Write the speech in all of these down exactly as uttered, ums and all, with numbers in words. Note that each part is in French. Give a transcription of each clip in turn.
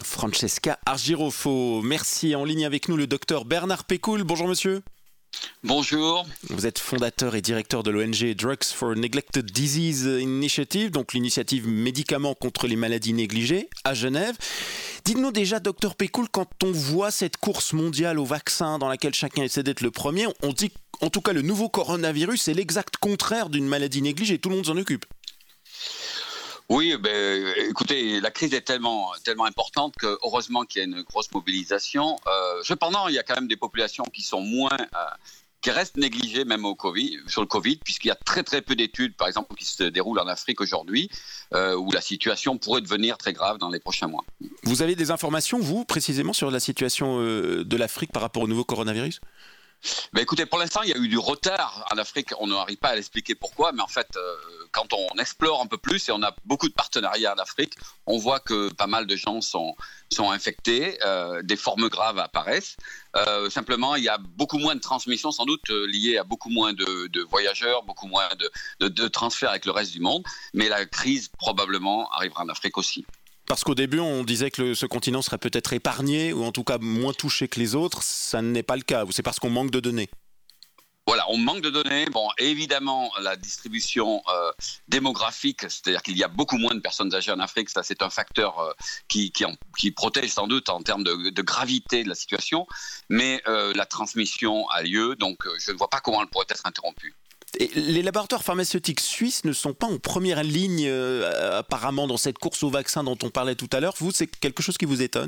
Francesca Argirofo. Merci. En ligne avec nous le docteur Bernard Pécoul. Bonjour monsieur. Bonjour. Vous êtes fondateur et directeur de l'O N G Drugs for Neglected Disease Initiative, donc l'initiative médicaments contre les maladies négligées à Genève. Dites-nous déjà, docteur Pécoul, quand on voit cette course mondiale au vaccin dans laquelle chacun essaie d'être le premier, on dit qu'en tout cas le nouveau coronavirus est l'exact contraire d'une maladie négligée. Tout le monde s'en occupe. Oui, ben, écoutez, la crise est tellement, tellement importante que heureusement qu'il y a une grosse mobilisation. Euh, cependant, il y a quand même des populations qui sont moins, euh, qui restent négligées même au COVID, sur le Covid, puisqu'il y a très très peu d'études, par exemple, qui se déroulent en Afrique aujourd'hui, euh, où la situation pourrait devenir très grave dans les prochains mois. Vous avez des informations, vous, précisément, sur la situation euh, de l'Afrique par rapport au nouveau coronavirus ? Ben écoutez, pour l'instant, il y a eu du retard en Afrique. On n'arrive pas à l'expliquer pourquoi, mais en fait, euh, quand on explore un peu plus, et on a beaucoup de partenariats en Afrique, on voit que pas mal de gens sont, sont infectés, euh, des formes graves apparaissent. Euh, simplement, il y a beaucoup moins de transmission, sans doute euh, liée à beaucoup moins de, de voyageurs, beaucoup moins de, de, de transferts avec le reste du monde, mais la crise probablement arrivera en Afrique aussi. Parce qu'au début, on disait que le, ce continent serait peut-être épargné, ou en tout cas moins touché que les autres. Ça n'est pas le cas, ou c'est parce qu'on manque de données ? Voilà, on manque de données. Bon, évidemment, la distribution euh, démographique, c'est-à-dire qu'il y a beaucoup moins de personnes âgées en Afrique, ça c'est un facteur euh, qui, qui, en, qui protège sans doute en termes de, de gravité de la situation, mais euh, la transmission a lieu, donc euh, je ne vois pas comment elle pourrait être interrompue. Et les laboratoires pharmaceutiques suisses ne sont pas en première ligne euh, apparemment dans cette course au vaccin dont on parlait tout à l'heure. Vous, c'est quelque chose qui vous étonne ?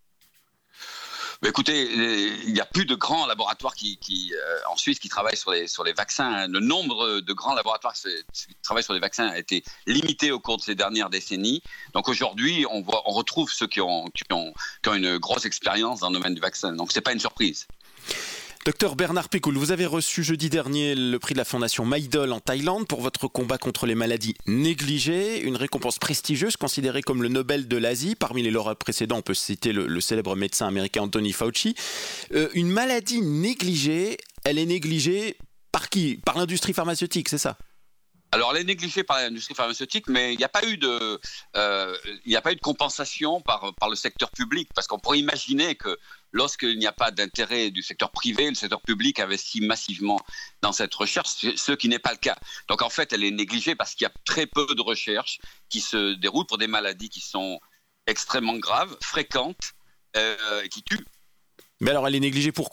Mais écoutez, il n'y a plus de grands laboratoires qui, qui, euh, en Suisse qui travaillent sur les, sur les vaccins. Le nombre de grands laboratoires qui travaillent sur les vaccins a été limité au cours de ces dernières décennies. Donc aujourd'hui, on, voit, on retrouve ceux qui ont, qui, ont, qui ont une grosse expérience dans le domaine du vaccin. Donc ce n'est pas une surprise. Docteur Bernard Pécoul, vous avez reçu jeudi dernier le prix de la fondation MyDol en Thaïlande pour votre combat contre les maladies négligées, une récompense prestigieuse considérée comme le Nobel de l'Asie. Parmi les lauréats précédents, on peut citer le, le célèbre médecin américain Anthony Fauci. Euh, une maladie négligée, elle est négligée par qui ? Par l'industrie pharmaceutique, c'est ça ? Alors, elle est négligée par l'industrie pharmaceutique, mais il n'y a pas eu de, euh, il n'y a pas eu de compensation par, par le secteur public, parce qu'on pourrait imaginer que lorsqu'il n'y a pas d'intérêt du secteur privé, le secteur public investit massivement dans cette recherche, ce qui n'est pas le cas. Donc, en fait, elle est négligée parce qu'il y a très peu de recherches qui se déroulent pour des maladies qui sont extrêmement graves, fréquentes, euh, et qui tuent. Mais alors, elle est négligée pourquoi ?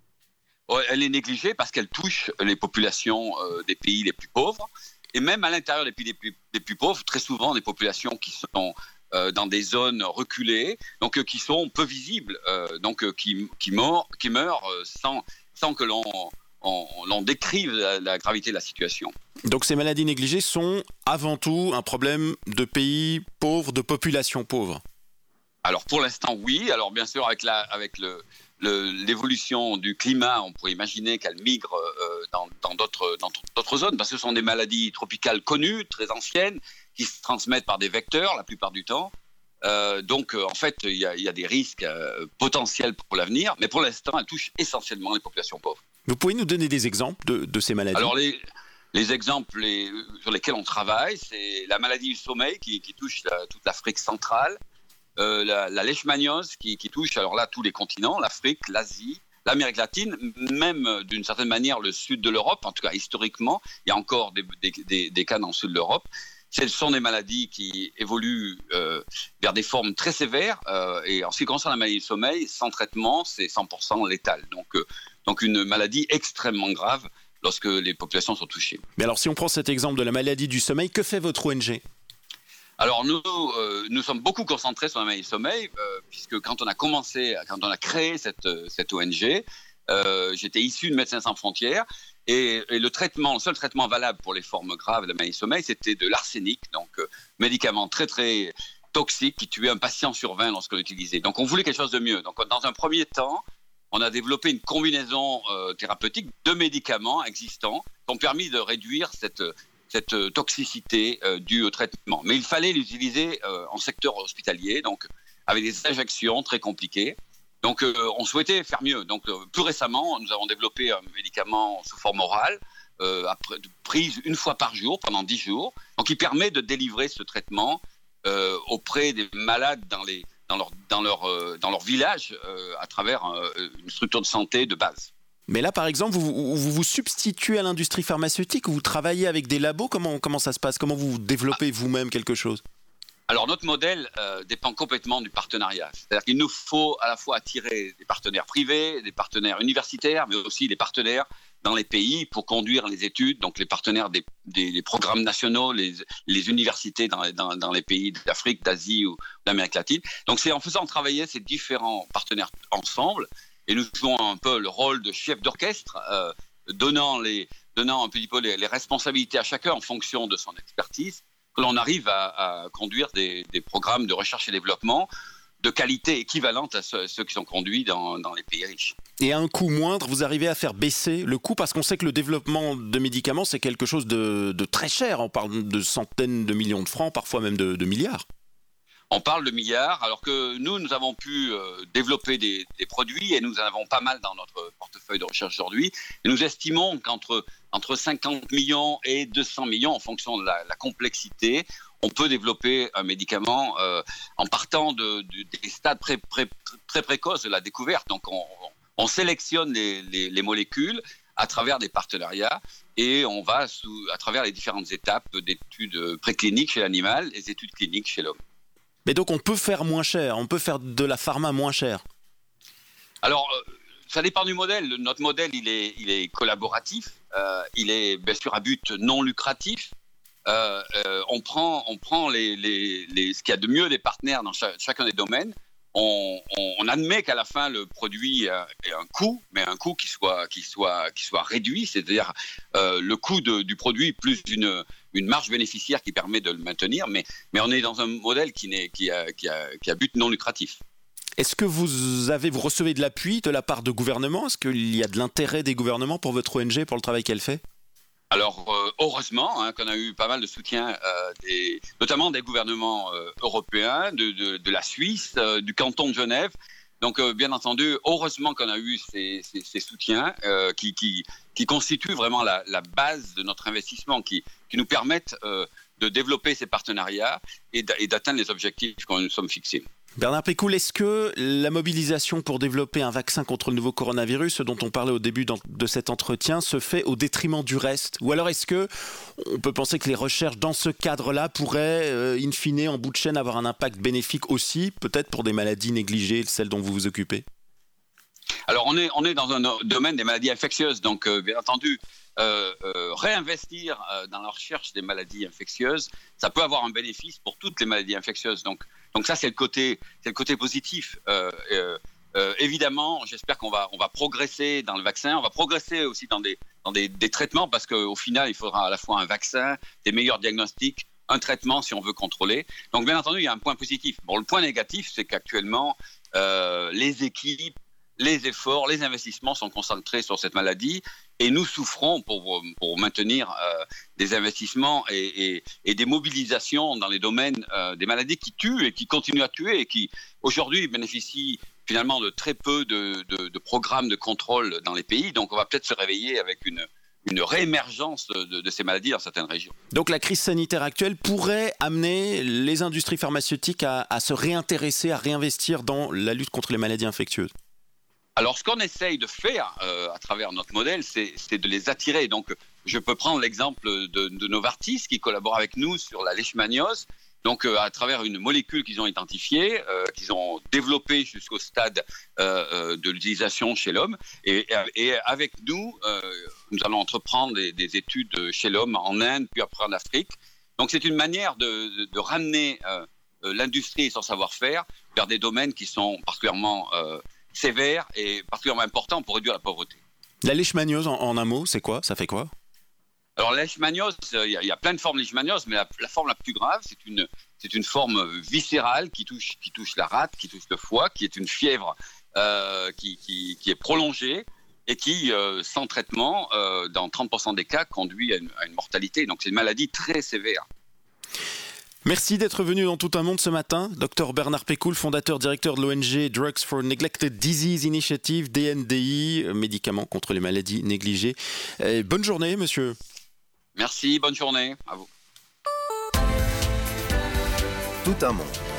Elle est négligée parce qu'elle touche les populations euh, des pays les plus pauvres, et même à l'intérieur des pays les plus, les plus pauvres, très souvent des populations qui sont euh, dans des zones reculées, donc euh, qui sont peu visibles, euh, donc euh, qui, qui, meurent, qui meurent euh, sans, sans que l'on, on, l'on décrive la, la gravité de la situation. Donc ces maladies négligées sont avant tout un problème de pays pauvres, de populations pauvres. Alors pour l'instant, oui. Alors bien sûr, avec, la, avec le... Le, l'évolution du climat, on pourrait imaginer qu'elle migre euh, dans, dans, d'autres, dans d'autres zones, parce que ce sont des maladies tropicales connues, très anciennes, qui se transmettent par des vecteurs la plupart du temps. Euh, donc, euh, en fait, il y, y a des risques euh, potentiels pour l'avenir, mais pour l'instant, elle touche essentiellement les populations pauvres. Vous pouvez nous donner des exemples de, de ces maladies ? Alors, les, les exemples les, sur lesquels on travaille, c'est la maladie du sommeil qui, qui touche la, toute l'Afrique centrale, Euh, la, la leishmaniose qui, qui touche alors là tous les continents, l'Afrique, l'Asie, l'Amérique latine, même euh, d'une certaine manière le sud de l'Europe, en tout cas historiquement, il y a encore des, des, des, des cas dans le sud de l'Europe. Ce sont des maladies qui évoluent euh, vers des formes très sévères euh, et en ce qui concerne la maladie du sommeil, sans traitement, c'est cent pour cent létal. Donc, euh, donc une maladie extrêmement grave lorsque les populations sont touchées. Mais alors si on prend cet exemple de la maladie du sommeil, que fait votre O N G ? Alors nous, euh, nous sommes beaucoup concentrés sur la maladie du sommeil, euh, puisque quand on a commencé, quand on a créé cette, cette O N G, euh, j'étais issu de Médecins sans frontières, et, et le traitement, le seul traitement valable pour les formes graves de la maladie du sommeil, c'était de l'arsenic, donc euh, médicament très très toxique qui tuait un patient sur vingt lorsqu'on l'utilisait. Donc on voulait quelque chose de mieux. Donc dans un premier temps, on a développé une combinaison euh, thérapeutique de médicaments existants qui ont permis de réduire cette cette toxicité euh, due au traitement. Mais il fallait l'utiliser euh, en secteur hospitalier, donc avec des injections très compliquées. Donc euh, on souhaitait faire mieux. Donc euh, plus récemment, nous avons développé un médicament sous forme orale, euh, après, prise une fois par jour pendant dix jours, donc qui permet de délivrer ce traitement euh, auprès des malades dans les dans leur, dans leur, euh, dans leur village euh, à travers euh, une structure de santé de base. Mais là, par exemple, vous vous, vous substituez à l'industrie pharmaceutique ou vous travaillez avec des labos? Comment, comment ça se passe? Comment vous développez vous-même quelque chose? Alors, notre modèle euh, dépend complètement du partenariat. C'est-à-dire qu'il nous faut à la fois attirer des partenaires privés, des partenaires universitaires, mais aussi des partenaires dans les pays pour conduire les études, donc les partenaires des, des, des programmes nationaux, les, les universités dans, dans, dans les pays d'Afrique, d'Asie ou d'Amérique latine. Donc, c'est en faisant travailler ces différents partenaires ensemble, et nous jouons un peu le rôle de chef d'orchestre, euh, donnant, les, donnant un petit peu les, les responsabilités à chacun en fonction de son expertise, que l'on arrive à, à conduire des, des programmes de recherche et développement de qualité équivalente à ceux, ceux qui sont conduits dans, dans les pays riches. Et à un coût moindre, vous arrivez à faire baisser le coût, parce qu'on sait que le développement de médicaments, c'est quelque chose de, de très cher. On parle de centaines de millions de francs, parfois même de, de milliards. On parle de milliards, alors que nous, nous avons pu euh, développer des, des produits, et nous en avons pas mal dans notre portefeuille de recherche aujourd'hui. Et nous estimons qu'entre entre cinquante millions et deux cents millions, en fonction de la, la complexité, on peut développer un médicament euh, en partant de, de, des stades pré, pré, très précoces de la découverte. Donc, on, on sélectionne les, les, les molécules à travers des partenariats, et on va sous, à travers les différentes étapes d'études précliniques chez l'animal et des études cliniques chez l'homme. Mais donc on peut faire moins cher, on peut faire de la pharma moins cher. Alors, euh, ça dépend du modèle. Notre modèle, il est, il est collaboratif, euh, il est bien sûr à but non lucratif. Euh, euh, on prend, on prend les, les, les, ce qu'il y a de mieux des partenaires dans chaque, chacun des domaines. On, on, on admet qu'à la fin, le produit a un coût, mais un coût qui soit, qui soit, qui soit réduit, c'est-à-dire euh, le coût de, du produit plus une, une marge bénéficiaire qui permet de le maintenir, mais, mais on est dans un modèle qui, n'est, qui, a, qui, a, qui a but non lucratif. Est-ce que vous, avez, vous recevez de l'appui de la part de gouvernements? Est-ce qu'il y a de l'intérêt des gouvernements pour votre O N G, pour le travail qu'elle fait? Alors, euh, heureusement hein, qu'on a eu pas mal de soutien, euh, des, notamment des gouvernements euh, européens, de, de, de la Suisse, euh, du canton de Genève. Donc, euh, bien entendu, heureusement qu'on a eu ces, ces, ces soutiens euh, qui, qui, qui constituent vraiment la, la base de notre investissement, qui, qui nous permettent euh, de développer ces partenariats et d'atteindre les objectifs qu'on nous sommes fixés. Bernard Pécoul, est-ce que la mobilisation pour développer un vaccin contre le nouveau coronavirus, ce dont on parlait au début de cet entretien, se fait au détriment du reste? Ou alors est-ce que on peut penser que les recherches dans ce cadre-là pourraient, euh, in fine, en bout de chaîne, avoir un impact bénéfique aussi, peut-être pour des maladies négligées, celles dont vous vous occupez? Alors, on est, on est dans un domaine des maladies infectieuses, donc euh, bien entendu, euh, euh, réinvestir euh, dans la recherche des maladies infectieuses, ça peut avoir un bénéfice pour toutes les maladies infectieuses. Donc, donc ça, c'est le côté, c'est le côté positif. Euh, euh, euh, évidemment, j'espère qu'on va, on va progresser dans le vaccin, on va progresser aussi dans des, dans des, des traitements, parce qu'au final, il faudra à la fois un vaccin, des meilleurs diagnostics, un traitement si on veut contrôler. Donc, bien entendu, il y a un point positif. Bon, le point négatif, c'est qu'actuellement, euh, les équipes, les efforts, les investissements sont concentrés sur cette maladie, et nous souffrons pour, pour maintenir euh, des investissements et, et, et des mobilisations dans les domaines euh, des maladies qui tuent et qui continuent à tuer et qui aujourd'hui bénéficient finalement de très peu de, de, de programmes de contrôle dans les pays. Donc on va peut-être se réveiller avec une, une réémergence de, de ces maladies dans certaines régions. Donc la crise sanitaire actuelle pourrait amener les industries pharmaceutiques à, à se réintéresser, à réinvestir dans la lutte contre les maladies infectieuses? Alors, ce qu'on essaye de faire euh, à travers notre modèle, c'est, c'est de les attirer. Donc, je peux prendre l'exemple de, de Novartis qui collabore avec nous sur la leishmaniose. Donc, euh, à travers une molécule qu'ils ont identifiée, euh, qu'ils ont développée jusqu'au stade euh, euh, de l'utilisation chez l'homme. Et, et avec nous, euh, nous allons entreprendre des, des études chez l'homme en Inde, puis après en Afrique. Donc, c'est une manière de, de, de ramener euh, l'industrie et son savoir-faire vers des domaines qui sont particulièrement euh, sévère et particulièrement important pour réduire la pauvreté. La leishmaniose, en, en un mot, c'est quoi? Ça fait quoi? Alors la leishmaniose, il y, y a plein de formes de leishmaniose, mais la, la forme la plus grave, c'est une, c'est une forme viscérale qui touche, qui touche la rate, qui touche le foie, qui est une fièvre euh, qui, qui, qui est prolongée et qui, euh, sans traitement, euh, dans trente pour cent des cas, conduit à une, à une mortalité. Donc c'est une maladie très sévère. Merci d'être venu dans Tout un monde ce matin. Docteur Bernard Pécoul, fondateur directeur de l'O N G Drugs for Neglected Disease Initiative, D N D I, médicaments contre les maladies négligées. Et bonne journée, monsieur. Merci, bonne journée à vous. Tout un monde.